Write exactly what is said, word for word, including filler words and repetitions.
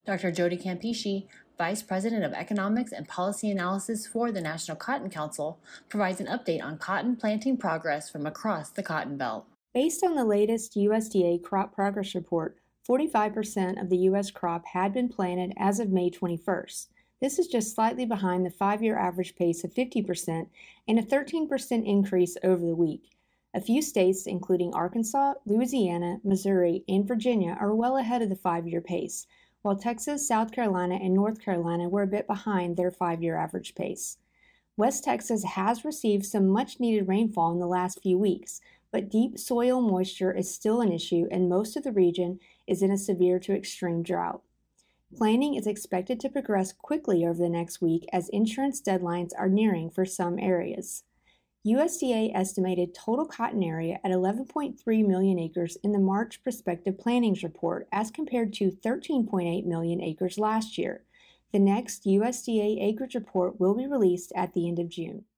Doctor Jody Campeche, Vice President of Economics and Policy Analysis for the National Cotton Council, provides an update on cotton planting progress from across the Cotton Belt. Based on the latest U S D A Crop Progress Report, forty-five percent of the U S crop had been planted as of May twenty-first. This is just slightly behind the five-year average pace of fifty percent and a thirteen percent increase over the week. A few states, including Arkansas, Louisiana, Missouri, and Virginia, are well ahead of the five-year pace, while Texas, South Carolina, and North Carolina were a bit behind their five-year average pace. West Texas has received some much-needed rainfall in the last few weeks, but deep soil moisture is still an issue and most of the region is in a severe to extreme drought. Planting is expected to progress quickly over the next week as insurance deadlines are nearing for some areas. U S D A estimated total cotton area at eleven point three million acres in the March Prospective Plantings Report as compared to thirteen point eight million acres last year. The next U S D A acreage report will be released at the end of June.